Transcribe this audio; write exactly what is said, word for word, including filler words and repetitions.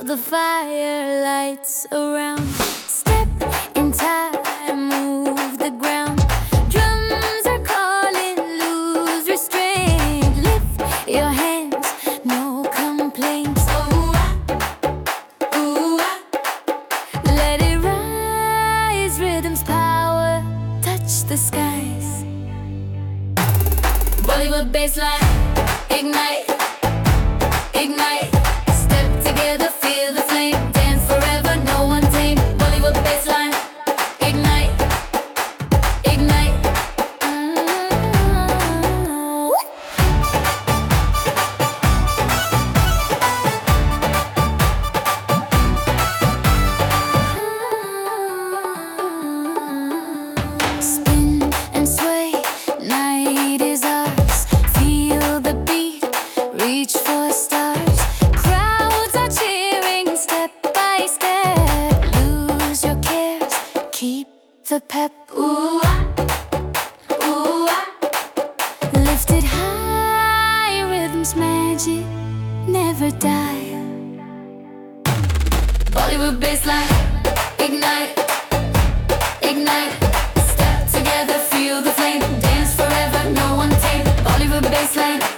the fire lights around. Step in time, move the ground. Drums are calling, lose restraint. Lift your hands, no complaints. Ooh, ah, ooh, ah. Let it rise, rhythm's power, touch the skies. Bollywood bassline, ignite, ignite. Step together, feel the flame. Dance forever, no one tame. Bollywood bassline, ignite, ignite. Mm-hmm. Spin and sway, night is ours. Feel the beat, reach for stars. Crowds are cheering, step by step. Lose your cares, keep the pep. Ooh, ah, ooh, ah. Lifted high, rhythm's magic, never die. Bollywood bassline, ignite, ignite. Step together, feel the flame. Dance forever, no one tame. Bollywood bassline.